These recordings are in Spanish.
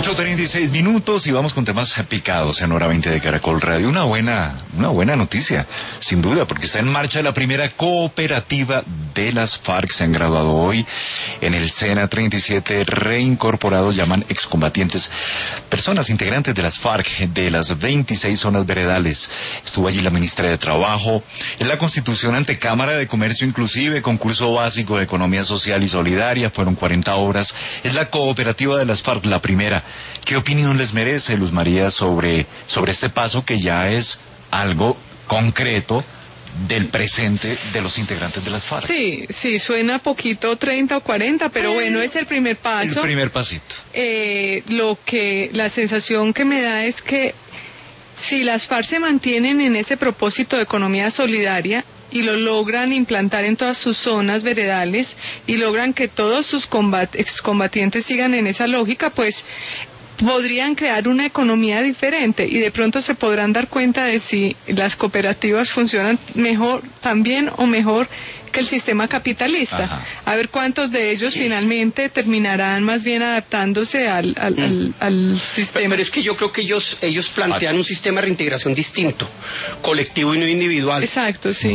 8:36 y vamos con temas picados en Hora 20 de Caracol Radio. Una buena noticia, sin duda, porque está en marcha la primera cooperativa de las FARC. Se han graduado hoy en el SENA 37 reincorporados, llaman excombatientes, personas integrantes de las FARC de las 26 zonas veredales. Estuvo allí la ministra de Trabajo, en la Constitución ante Cámara de Comercio Inclusive, concurso básico de Economía Social y Solidaria, fueron 40 obras. Es la cooperativa de las FARC, la primera. ¿Qué opinión les merece, Luz María, sobre este paso que ya es algo concreto del presente de los integrantes de las FARC? Sí, suena poquito 30 o 40, pero bueno, es el primer paso. El primer pasito. La sensación que me da es que si las FARC se mantienen en ese propósito de economía solidaria y lo logran implantar en todas sus zonas veredales y logran que todos sus excombatientes sigan en esa lógica, pues podrían crear una economía diferente y de pronto se podrán dar cuenta de si las cooperativas funcionan mejor también o mejor que el sistema capitalista. Ajá. A ver cuántos de ellos finalmente terminarán más bien adaptándose al sistema. Pero es que yo creo que ellos plantean un sistema de reintegración distinto, colectivo y no individual. Exacto, sí.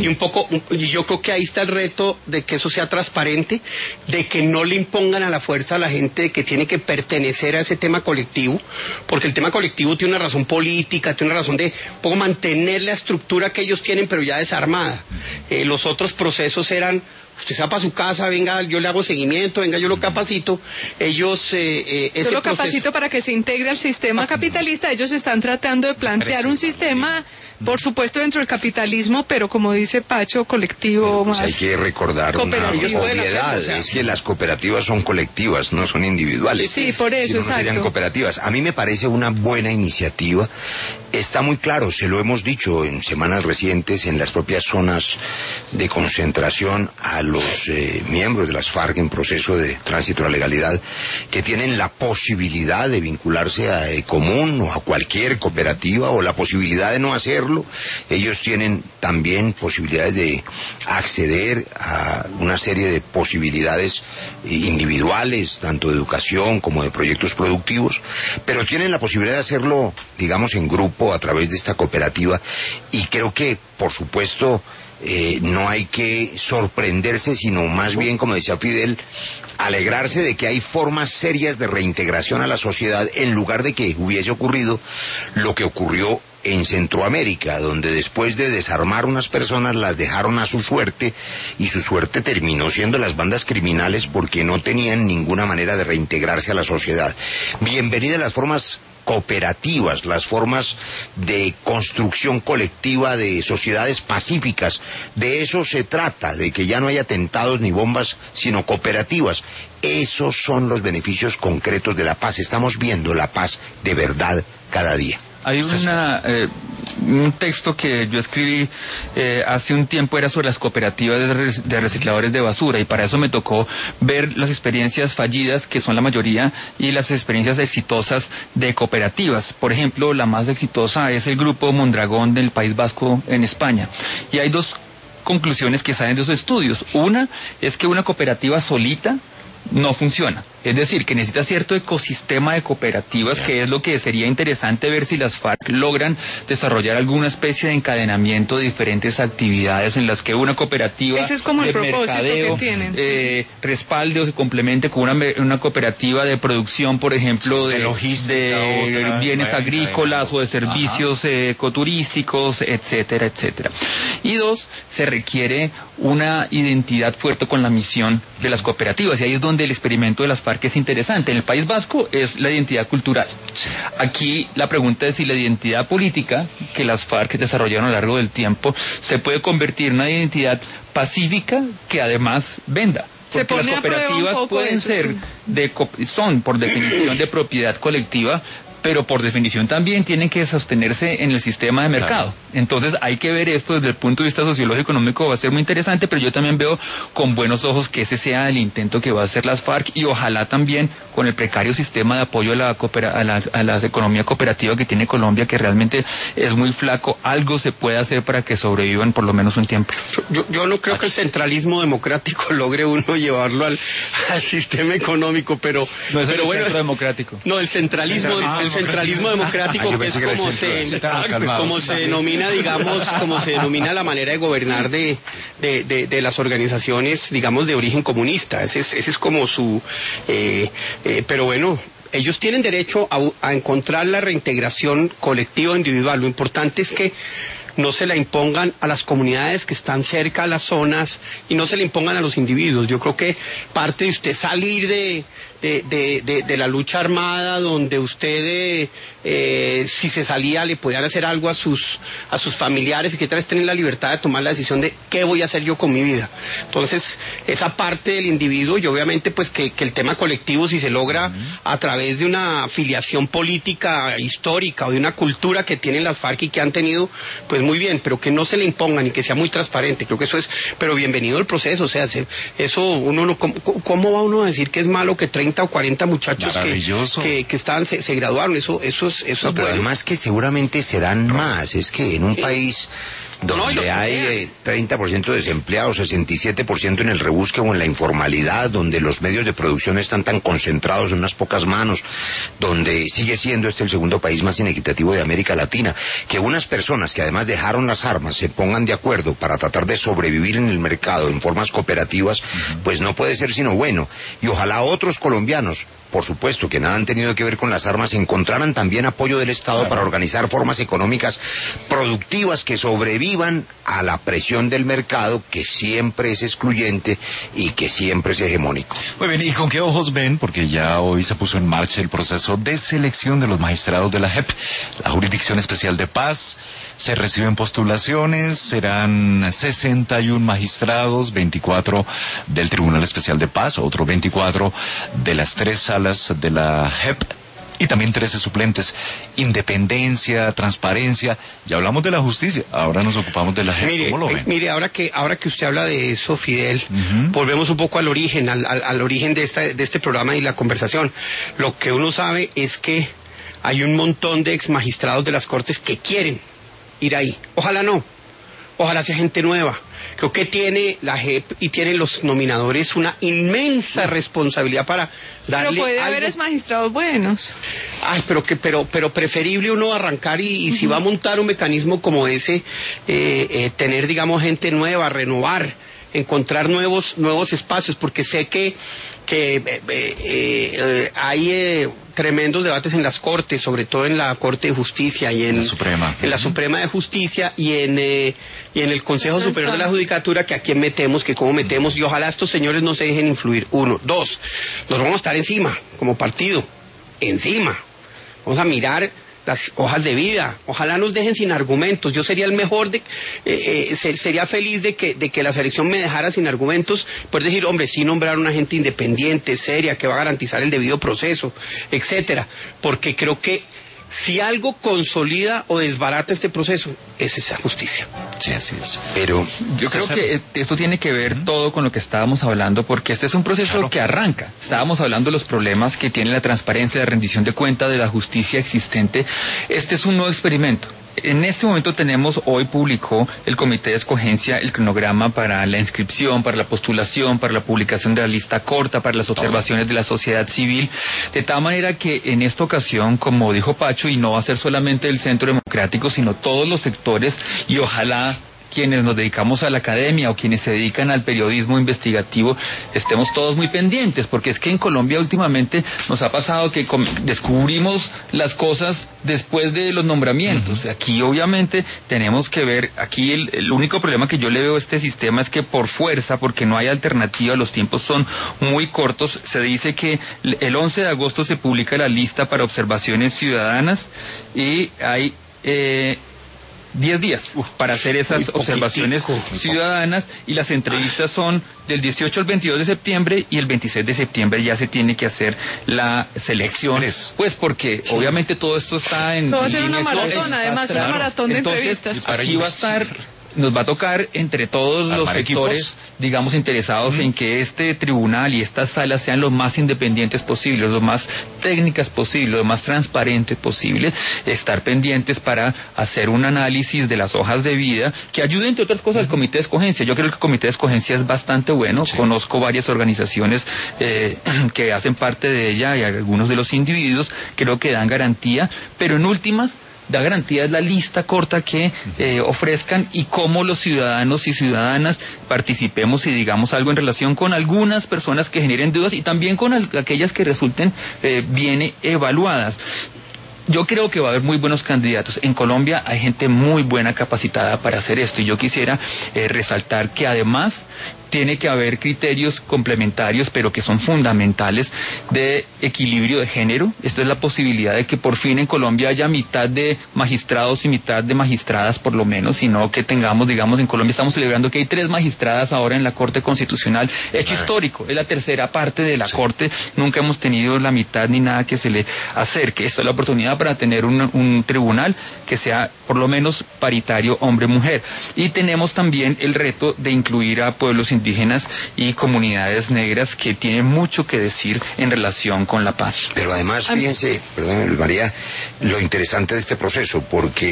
Y yo creo que ahí está el reto de que eso sea transparente, de que no le impongan a la fuerza a la gente de que tiene que pertenecer a ese tema colectivo, porque el tema colectivo tiene una razón política, tiene una razón de mantener la estructura que ellos tienen, pero ya desarmada. Los otros procesos eran: usted se va para su casa, venga, yo le hago seguimiento, venga, yo lo capacito. Ellos... yo lo capacito para que se integre al sistema capitalista. Ellos están tratando de plantear un sistema, por supuesto, dentro del capitalismo, pero como dice Pacho, colectivo, pues más hay que recordar una obviedad, es que las cooperativas son colectivas, no son individuales. Sí, por eso, si no, no exacto. serían cooperativas. A mí me parece una buena iniciativa. Está muy claro, se lo hemos dicho en semanas recientes, en las propias zonas de concentración, a los miembros de las FARC en proceso de tránsito a la legalidad, que tienen la posibilidad de vincularse a Ecomún o a cualquier cooperativa, o la posibilidad de no hacerlo. Ellos tienen también posibilidades de acceder a una serie de posibilidades individuales, tanto de educación como de proyectos productivos, pero tienen la posibilidad de hacerlo, digamos, en grupo, a través de esta cooperativa. Y creo que, por supuesto, no hay que sorprenderse, sino más bien, como decía Fidel, alegrarse de que hay formas serias de reintegración a la sociedad, en lugar de que hubiese ocurrido lo que ocurrió en Centroamérica, donde después de desarmar unas personas las dejaron a su suerte, y su suerte terminó siendo las bandas criminales, porque no tenían ninguna manera de reintegrarse a la sociedad. Bienvenidas las formas cooperativas, las formas de construcción colectiva de sociedades pacíficas. De eso se trata, de que ya no haya atentados ni bombas, sino cooperativas. Esos son los beneficios concretos de la paz. Estamos viendo la paz de verdad cada día. Hay un texto que yo escribí hace un tiempo, era sobre las cooperativas de recicladores de basura, y para eso me tocó ver las experiencias fallidas, que son la mayoría, y las experiencias exitosas de cooperativas. Por ejemplo, la más exitosa es el Grupo Mondragón del País Vasco en España. Y hay dos conclusiones que salen de esos estudios. Una es que una cooperativa solita no funciona. Es decir, que necesita cierto ecosistema de cooperativas, que es lo que sería interesante ver si las FARC logran desarrollar alguna especie de encadenamiento de diferentes actividades en las que una cooperativa ese es como de el propósito mercadeo, que tienen. respalde o se complemente con una cooperativa de producción, por ejemplo, de bienes agrícolas o de servicios ecoturísticos, etcétera, etcétera. Y dos, se requiere una identidad fuerte con la misión de las cooperativas, y ahí es donde el experimento de las FARC es interesante. En el País Vasco es la identidad cultural. Aquí la pregunta es si la identidad política que las FARC desarrollaron a lo largo del tiempo se puede convertir en una identidad pacífica que además venda. Porque las cooperativas pueden ser, son por definición de propiedad colectiva, pero por definición también tienen que sostenerse en el sistema de mercado. Claro. Entonces hay que ver esto desde el punto de vista sociológico económico, va a ser muy interesante, pero yo también veo con buenos ojos que ese sea el intento que va a hacer las FARC, y ojalá también con el precario sistema de apoyo a la economía cooperativa que tiene Colombia, que realmente es muy flaco, algo se puede hacer para que sobrevivan por lo menos un tiempo. Yo no creo que el centralismo democrático logre uno llevarlo al sistema económico, pero no es pero el bueno, centro democrático. No, el centralismo democrático, que es como se denomina, digamos, como se denomina la manera de gobernar de las organizaciones, digamos, de origen comunista. Ese es como su pero bueno, ellos tienen derecho a encontrar la reintegración colectiva o individual. Lo importante es que no se la impongan a las comunidades que están cerca a las zonas y no se la impongan a los individuos. Yo creo que parte de usted salir de la lucha armada, donde usted si se salía le podían hacer algo a sus familiares, y que tal vez tener la libertad de tomar la decisión de qué voy a hacer yo con mi vida. Entonces, esa parte del individuo, y obviamente pues que el tema colectivo, si se logra a través de una afiliación política histórica o de una cultura que tienen las FARC y que han tenido, pues muy bien, pero que no se le impongan y que sea muy transparente. Creo que eso es, pero bienvenido el proceso. O sea, eso uno no, ¿cómo va uno a decir que es malo que 30 o 40 muchachos que estaban se graduaron? Eso es pero bueno. además que seguramente serán más. Es que en un país donde hay 30% de desempleados, 67% en el rebusque o en la informalidad, donde los medios de producción están tan concentrados en unas pocas manos, donde sigue siendo el segundo país más inequitativo de América Latina, que unas personas que además dejaron las armas se pongan de acuerdo para tratar de sobrevivir en el mercado en formas cooperativas, pues no puede ser sino bueno. Y ojalá otros colombianos, por supuesto, que nada han tenido que ver con las armas, encontraran también apoyo del Estado para organizar formas económicas productivas que sobrevivan a la presión del mercado, que siempre es excluyente y que siempre es hegemónico. Muy bien, ¿y con qué ojos ven? Porque ya hoy se puso en marcha el proceso de selección de los magistrados de la JEP, la Jurisdicción Especial de Paz. Se reciben postulaciones, serán 61 magistrados, 24 del Tribunal Especial de Paz, otros 24 de las 3 salas de la JEP, y también 13 suplentes. Independencia, transparencia, ya hablamos de la justicia, ahora nos ocupamos de la JEP. ¿Cómo lo ven? Mire, ahora que usted habla de eso, Fidel, volvemos un poco al origen, al origen de este programa y la conversación. Lo que uno sabe es que hay un montón de ex magistrados de las Cortes que quieren ir ahí. Ojalá no, ojalá sea gente nueva. Creo que tiene la JEP y tienen los nominadores una inmensa responsabilidad para darle. Pero puede algo. haber magistrados buenos. Ay, pero preferible uno arrancar y si va a montar un mecanismo como ese, tener, digamos, gente nueva, renovar, encontrar nuevos espacios, porque sé que hay tremendos debates en las Cortes, sobre todo en la Corte de Justicia y en la Suprema de Justicia y en el Consejo Superior de la Judicatura, que a quién metemos, que cómo metemos, y ojalá estos señores no se dejen influir. 1, 2, nos vamos a estar encima, como partido, encima. Vamos a mirar las hojas de vida, ojalá nos dejen sin argumentos. Yo sería el mejor sería feliz de que la selección me dejara sin argumentos, poder decir, hombre, sí nombrar una gente independiente, seria, que va a garantizar el debido proceso, etcétera, porque creo que si algo consolida o desbarata este proceso, es esa justicia. Sí, así es. Pero yo creo que esto tiene que ver todo con lo que estábamos hablando, porque este es un proceso que arranca. Estábamos hablando de los problemas que tiene la transparencia, la rendición de cuenta de la justicia existente. Este es un nuevo experimento. En este momento hoy publicó el Comité de Escogencia el cronograma para la inscripción, para la postulación, para la publicación de la lista corta, para las observaciones de la sociedad civil, de tal manera que en esta ocasión, como dijo Pacho, y no va a ser solamente el Centro Democrático, sino todos los sectores, y ojalá quienes nos dedicamos a la academia o quienes se dedican al periodismo investigativo estemos todos muy pendientes, porque es que en Colombia últimamente nos ha pasado que descubrimos las cosas después de los nombramientos. Aquí obviamente tenemos que ver, aquí el único problema que yo le veo a este sistema es que por fuerza, porque no hay alternativa, los tiempos son muy cortos. Se dice que el 11 de agosto se publica la lista para observaciones ciudadanas y hay 10 días para hacer esas observaciones ciudadanas, y las entrevistas son del 18 al 22 de septiembre y el 26 de septiembre ya se tiene que hacer la selección, pues porque obviamente todo esto está en... Eso va a ser una maratón, además una maratón de entrevistas. Aquí va a estar... Nos va a tocar entre todos los sectores, digamos, interesados en que este tribunal y estas salas sean lo más independientes posibles, lo más técnicas posibles, lo más transparentes posibles, estar pendientes para hacer un análisis de las hojas de vida que ayude, entre otras cosas, al comité de escogencia. Yo creo que el comité de escogencia es bastante bueno, conozco varias organizaciones que hacen parte de ella y algunos de los individuos creo que dan garantía, pero en últimas da garantía es la lista corta que ofrezcan y cómo los ciudadanos y ciudadanas participemos y digamos algo en relación con algunas personas que generen dudas y también con aquellas que resulten bien evaluadas. Yo creo que va a haber muy buenos candidatos. En Colombia hay gente muy buena capacitada para hacer esto y yo quisiera resaltar que además tiene que haber criterios complementarios, pero que son fundamentales, de equilibrio de género. Esta es la posibilidad de que por fin en Colombia haya mitad de magistrados y mitad de magistradas, por lo menos, y no que tengamos, digamos, en Colombia estamos celebrando que hay 3 magistradas ahora en la Corte Constitucional. Hecho histórico, es la tercera parte de la Corte, nunca hemos tenido la mitad ni nada que se le acerque. Esta es la oportunidad para tener un tribunal que sea por lo menos paritario hombre-mujer. Y tenemos también el reto de incluir a pueblos indígenas y comunidades negras que tienen mucho que decir en relación con la paz. Pero además, fíjense, perdón, María, lo interesante de este proceso, porque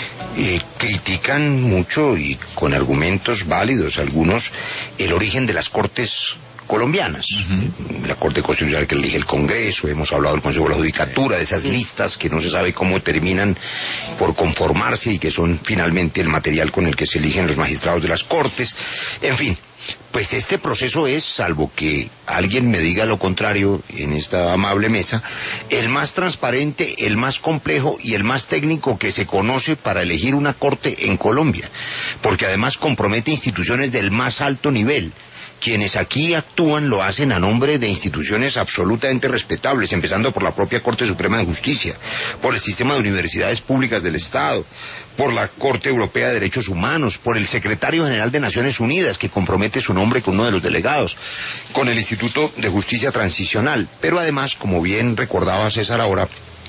critican mucho y con argumentos válidos algunos el origen de las cortes colombianas. La Corte Constitucional que elige el Congreso, hemos hablado del Consejo de la Judicatura, de esas listas que no se sabe cómo terminan por conformarse y que son finalmente el material con el que se eligen los magistrados de las Cortes. En fin, pues este proceso es, salvo que alguien me diga lo contrario en esta amable mesa, el más transparente, el más complejo y el más técnico que se conoce para elegir una corte en Colombia, porque además compromete instituciones del más alto nivel. Quienes aquí actúan lo hacen a nombre de instituciones absolutamente respetables, empezando por la propia Corte Suprema de Justicia, por el sistema de universidades públicas del Estado, por la Corte Europea de Derechos Humanos, por el Secretario General de Naciones Unidas, que compromete su nombre con uno de los delegados, con el Instituto de Justicia Transicional. Pero además, como bien recordaba César ahora,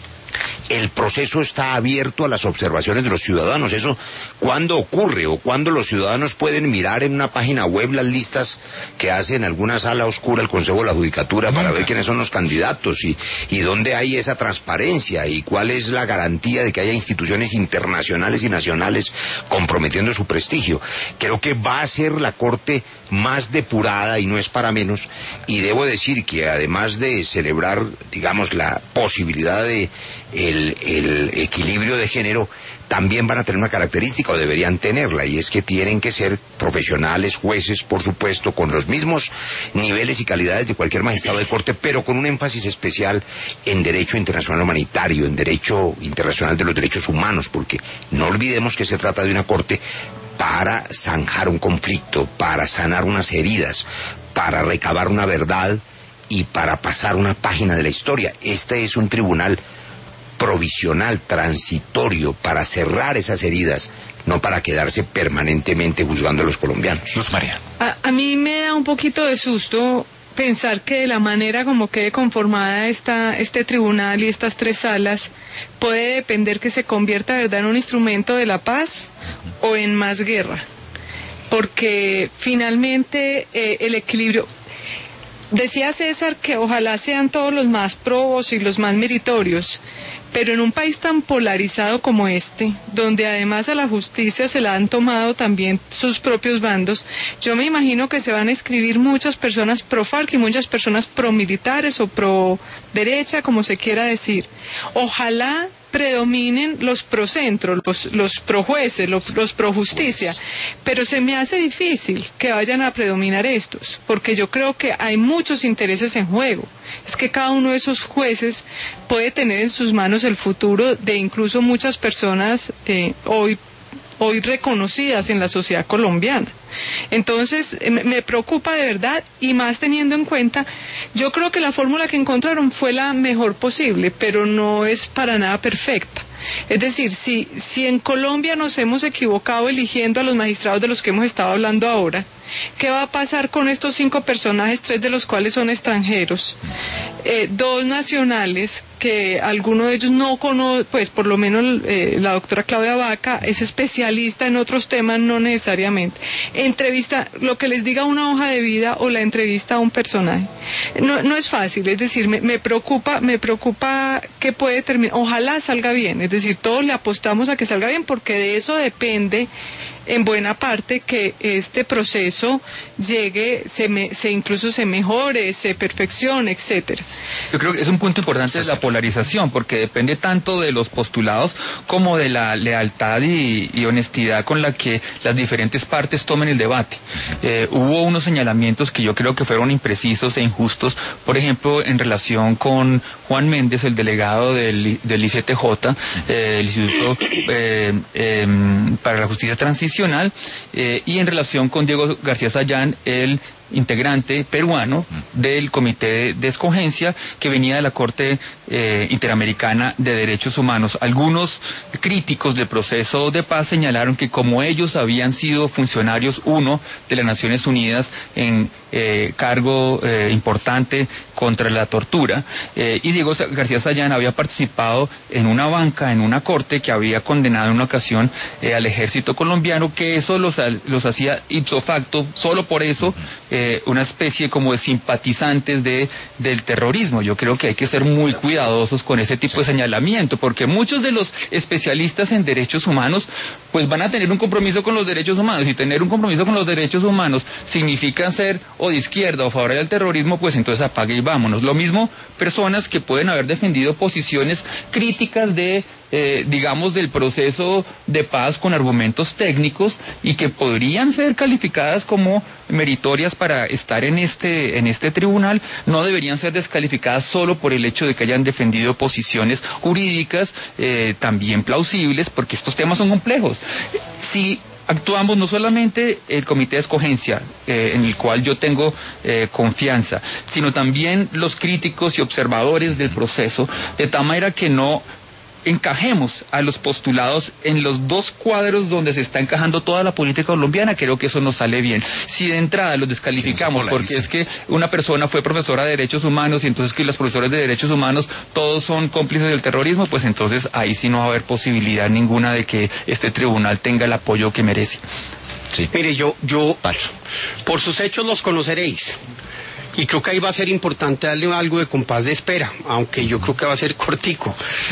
el proceso está abierto a las observaciones de los ciudadanos. Eso, ¿cuándo ocurre? O cuándo los ciudadanos pueden mirar en una página web las listas que hace en alguna sala oscura el Consejo de la Judicatura para ver quiénes son los candidatos y dónde hay esa transparencia y cuál es la garantía de que haya instituciones internacionales y nacionales comprometiendo su prestigio. Creo que va a ser la Corte más depurada y no es para menos, y debo decir que además de celebrar, digamos, la posibilidad de el equilibrio de género, también van a tener una característica, o deberían tenerla, y es que tienen que ser profesionales, jueces, por supuesto, con los mismos niveles y calidades de cualquier magistrado de corte, pero con un énfasis especial en derecho internacional humanitario, en derecho internacional de los derechos humanos, porque no olvidemos que se trata de una corte para zanjar un conflicto, para sanar unas heridas, para recabar una verdad y para pasar una página de la historia. Este es un tribunal provisional, transitorio, para cerrar esas heridas, no para quedarse permanentemente juzgando a los colombianos. Luz María. A mí me da un poquito de susto pensar que de la manera como quede conformada este tribunal y estas 3 salas puede depender que se convierta de verdad en un instrumento de la paz o en más guerra, porque finalmente el equilibrio... Decía César que ojalá sean todos los más probos y los más meritorios, pero en un país tan polarizado como este, donde además a la justicia se la han tomado también sus propios bandos, yo me imagino que se van a escribir muchas personas pro FARC y muchas personas pro militares o pro derecha, como se quiera decir. Ojalá predominen los procentro, los pro jueces, los pro justicia, pero se me hace difícil que vayan a predominar estos, porque yo creo que hay muchos intereses en juego. Es que cada uno de esos jueces puede tener en sus manos el futuro de incluso muchas personas hoy reconocidas en la sociedad colombiana. Entonces me preocupa de verdad, y más teniendo en cuenta, yo creo que la fórmula que encontraron fue la mejor posible, pero no es para nada perfecta. Es decir, si en Colombia nos hemos equivocado eligiendo a los magistrados de los que hemos estado hablando ahora, ¿qué va a pasar con estos 5 personajes, 3 de los cuales son extranjeros? 2 nacionales, que alguno de ellos no conoce, pues por lo menos la doctora Claudia Vaca es especialista en otros temas, no necesariamente. Entrevista, lo que les diga una hoja de vida o la entrevista a un personaje. No es fácil, es decir, me preocupa que puede terminar, ojalá salga bien, es decir, todos le apostamos a que salga bien porque de eso depende en buena parte que este proceso llegue, incluso se mejore, se perfeccione, etcétera. Yo creo que es un punto importante de la polarización, porque depende tanto de los postulados como de la lealtad y honestidad con la que las diferentes partes tomen el debate. Hubo unos señalamientos que yo creo que fueron imprecisos e injustos, por ejemplo, en relación con Juan Méndez, el delegado del ICTJ, el Instituto para la Justicia Transicional, y en relación con Diego García Sayán, el integrante peruano del Comité de Escogencia que venía de la Corte Interamericana de Derechos Humanos. Algunos críticos del proceso de paz señalaron que como ellos habían sido funcionarios, uno de las Naciones Unidas en cargo importante contra la tortura, y Diego García Sayán había participado en una banca, en una corte que había condenado en una ocasión al ejército colombiano, que eso los hacía ipso facto, solo por eso, una especie como de simpatizantes del terrorismo. Yo creo que hay que ser muy cuidadosos con ese tipo de señalamiento, porque muchos de los especialistas en derechos humanos pues van a tener un compromiso con los derechos humanos, y tener un compromiso con los derechos humanos significa ser o de izquierda o favorable al terrorismo, pues entonces apague y vámonos. Lo mismo personas que pueden haber defendido posiciones críticas digamos, del proceso de paz con argumentos técnicos y que podrían ser calificadas como meritorias para estar en este tribunal, no deberían ser descalificadas solo por el hecho de que hayan defendido posiciones jurídicas también plausibles, porque estos temas son complejos. Si actuamos no solamente el Comité de Escogencia, en el cual yo tengo confianza, sino también los críticos y observadores del proceso, de tal manera que no encajemos a los postulados en los 2 cuadros donde se está encajando toda la política colombiana. Creo que eso nos sale bien. Si de entrada los descalificamos porque es que una persona fue profesora de derechos humanos y entonces que los profesores de derechos humanos todos son cómplices del terrorismo, pues entonces ahí sí no va a haber posibilidad ninguna de que este tribunal tenga el apoyo que merece. Sí. Mire, yo por sus hechos los conoceréis. Y creo que ahí va a ser importante darle algo de compás de espera, aunque yo creo que va a ser cortico.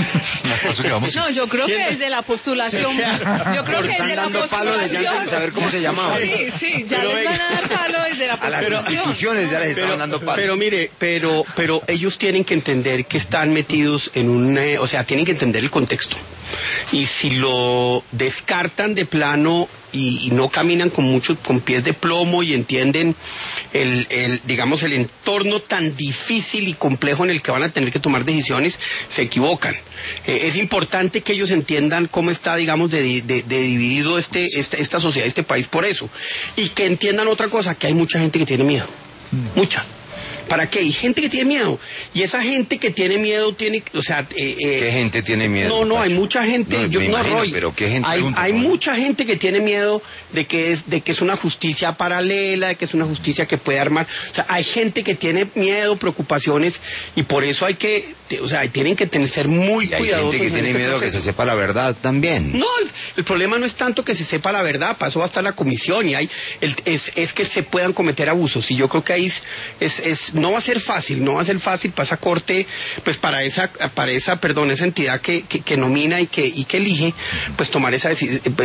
No, yo creo que desde la postulación, yo creo que desde la postulación, antes de saber cómo se llamaba. Sí, ya les van a dar palo desde la postulación. A las instituciones ya les estaban dando palo. Pero mire, pero ellos tienen que entender que están metidos en o sea, tienen que entender el contexto. Y si lo descartan de plano y no caminan con pies de plomo y entienden digamos el entorno tan difícil y complejo en el que van a tener que tomar decisiones, se equivocan. Es importante que ellos entiendan cómo está, digamos, de dividido esta sociedad, este país por eso, y que entiendan otra cosa, que hay mucha gente que tiene miedo, mucha. ¿Para qué? Hay gente que tiene miedo. Y esa gente que tiene miedo tiene, o sea... ¿Qué gente tiene miedo? No, hay mucha gente... Roy, pero ¿qué gente? Hay mucha gente que tiene miedo de que es una justicia paralela, de que es una justicia que puede armar... O sea, hay gente que tiene miedo, preocupaciones, y por eso hay que... O sea, tienen que ser muy cuidadosos. Hay gente que tiene miedo que se sepa la verdad también. No, el problema no es tanto que se sepa la verdad, para eso va a estar la comisión, y es que se puedan cometer abusos. Y yo creo que ahí no va a ser fácil para esa corte, pues para esa entidad que nomina y que elige, pues tomar esas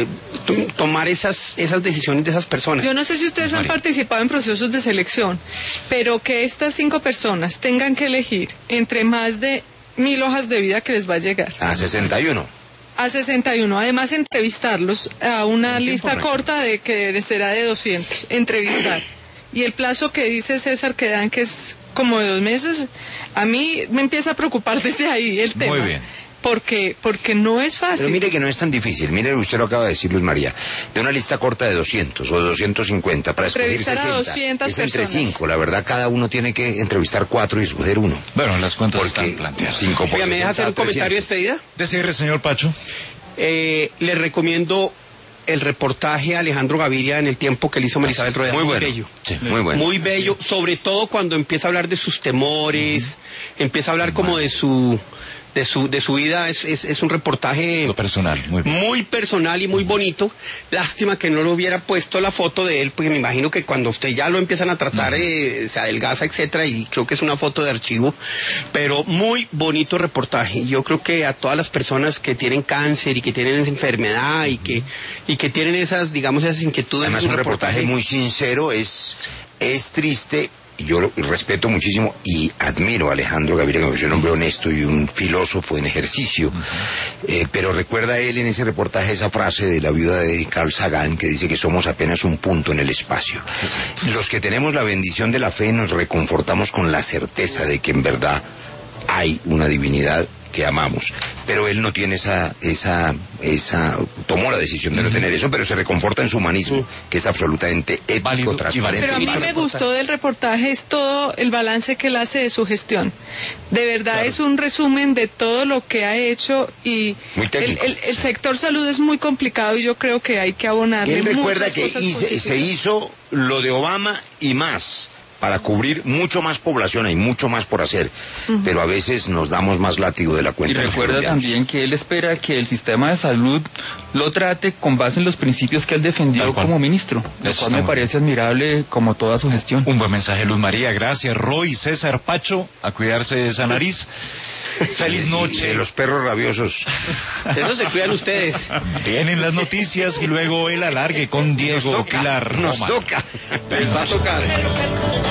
decisiones de esas personas. Yo no sé si ustedes han participado en procesos de selección, pero que estas 5 personas tengan que elegir entre más de 1000 hojas de vida que les va a llegar. A 61. A 61. Además, entrevistarlos a una lista corta que será de 200. Entrevistar. Y el plazo que dice César que dan, que es como de 2 meses, a mí me empieza a preocupar desde ahí el tema. Muy bien. porque no es fácil. Pero mire que no es tan difícil. Mire, usted lo acaba de decir, Luz María. De una lista corta de 200 o de 250 para escoger Entrevistar a 60. 200 es entre personas. 5. La verdad, cada uno tiene que entrevistar 4 y escoger uno. Bueno, las cuentas Porque están planteadas. 5 por Oiga, ¿me deja hacer un 60, comentario de 300. despedida? De cierre, señor Pacho. Le recomiendo el reportaje a Alejandro Gaviria en El Tiempo que le hizo Marisabel Rueda. Muy bueno. Bello. Sí. Muy bueno. Muy bello, sobre todo cuando empieza a hablar de sus temores, empieza a hablar como de su vida. Es un reportaje Lo personal, muy bien. muy personal y muy bonito. Lástima que no lo hubiera puesto la foto de él, porque me imagino que cuando usted ya lo empiezan a tratar se adelgaza, etcétera, y creo que es una foto de archivo, pero muy bonito reportaje. Yo creo que a todas las personas que tienen cáncer y que tienen esa enfermedad y que tienen esas, digamos, esas inquietudes, Además, es un reportaje muy sincero, es triste. Yo lo respeto muchísimo y admiro a Alejandro Gaviria, que es un hombre honesto y un filósofo en ejercicio. Pero recuerda él en ese reportaje esa frase de la viuda de Carl Sagan que dice que somos apenas un punto en el espacio. Los que tenemos la bendición de la fe nos reconfortamos con la certeza de que en verdad hay una divinidad que amamos, pero él no tiene tomó la decisión de no tener eso, pero se reconforta en su humanismo, que es absolutamente ético, Válido y transparente. Pero a mí y me gustó del reportaje es todo el balance que él hace de su gestión. De verdad es un resumen de todo lo que ha hecho y Muy técnico, el sector salud es muy complicado y yo creo que hay que abonarle Él recuerda muchas que cosas positivas. se hizo lo de Obama y más, para cubrir mucho más población, hay mucho más por hacer, pero a veces nos damos más látigo de la Y cuenta. los recuerda colombianos. también que él espera que el sistema de salud lo trate con base en los principios que él defendió Tal cual. como ministro, lo Eso cual está me muy parece admirable como toda su gestión. Un buen mensaje, Luz María. Gracias, Roy, César, Pacho. A cuidarse de esa nariz. Feliz Y noche. de los perros rabiosos. De eso se cuidan ustedes. Vienen las noticias y luego el alargue con Diego Pilar. Nos Roma. toca. Les va a tocar.